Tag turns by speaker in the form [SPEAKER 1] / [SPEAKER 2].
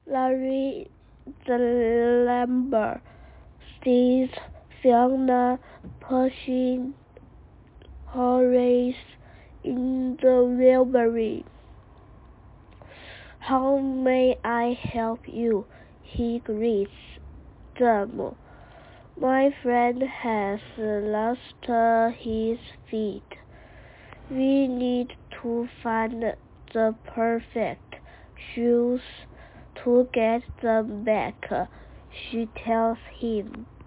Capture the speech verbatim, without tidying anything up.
[SPEAKER 1] Larry the lumber sees Fiona pushing Horace in the library. "How may I help you?" he greets them. "My friend has lost his feet. We need to find the perfect shoes to get them back," she tells him.